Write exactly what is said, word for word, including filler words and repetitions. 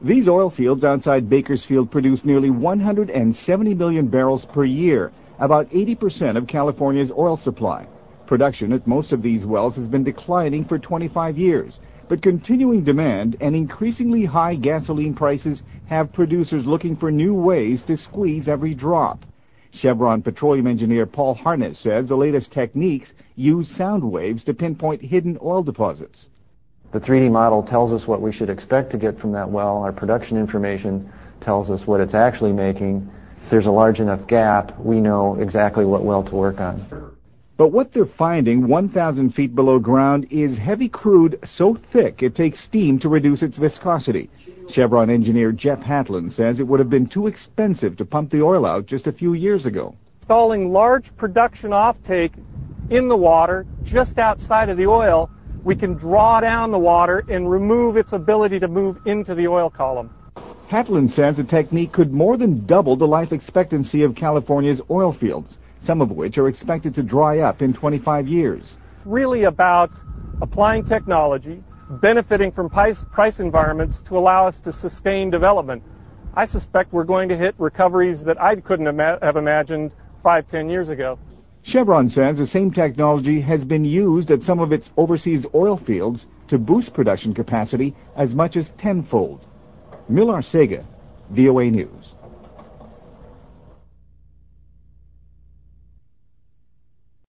These oil fields outside Bakersfield produce nearly one hundred seventy million barrels per year, about eighty percent of California's oil supply. Production at most of these wells has been declining for twenty-five years, but continuing demand and increasingly high gasoline prices have producers looking for new ways to squeeze every drop. Chevron petroleum engineer Paul Harness says the latest techniques use sound waves to pinpoint hidden oil deposits. The three D model tells us what we should expect to get from that well. Our production information tells us what it's actually making. If there's a large enough gap, we know exactly what well to work on. But what they're finding one thousand feet below ground is heavy crude so thick it takes steam to reduce its viscosity. Chevron engineer Jeff Hatlin says it would have been too expensive to pump the oil out just a few years ago. Installing large production offtake in the water just outside of the oil, we can draw down the water and remove its ability to move into the oil column. Hatlin says the technique could more than double the life expectancy of California's oil fields, some of which are expected to dry up in twenty-five years. Really about applying technology, benefiting from price, price environments to allow us to sustain development. I suspect we're going to hit recoveries that I couldn't ima- have imagined five, ten years ago. Chevron says the same technology has been used at some of its overseas oil fields to boost production capacity as much as tenfold. Mil Arcega, V O A News.